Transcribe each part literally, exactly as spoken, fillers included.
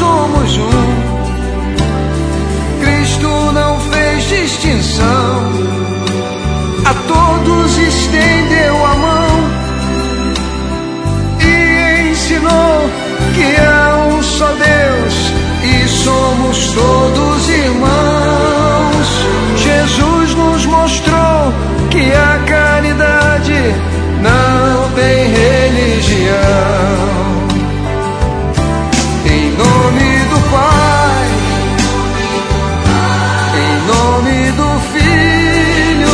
somos um. Cristo não fez distinção, a todos estendeu a mão e ensinou que há um só Deus e somos todos irmãos. Jesus nos mostrou que a caridade não tem religião. Em nome do Pai, em nome do Filho,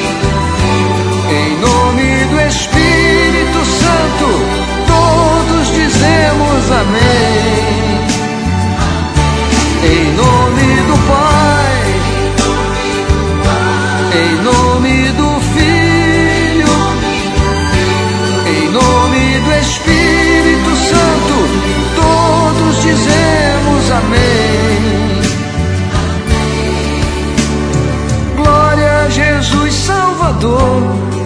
em nome do Espírito Santo, todos dizemos amém. Em nome do Pai, em nome do Filho, em nome do Espírito Santo, todos dizemos amém. Glória a Jesus Salvador,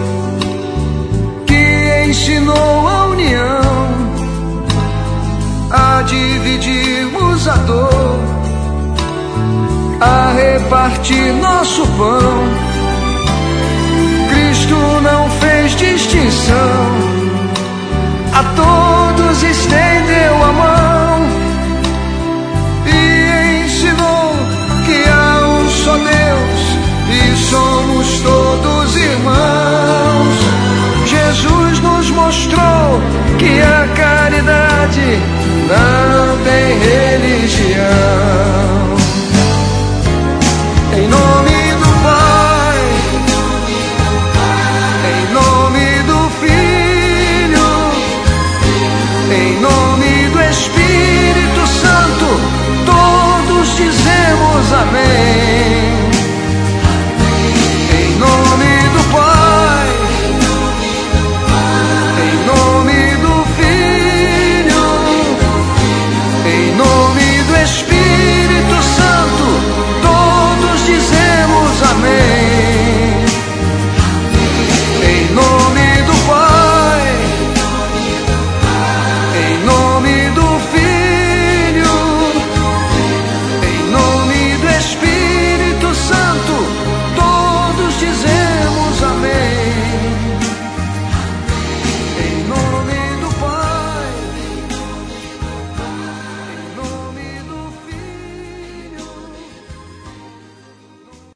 que ensinou a união, a dividirmos a dor, a repartir nosso pão. Cristo não fez distinção, a todos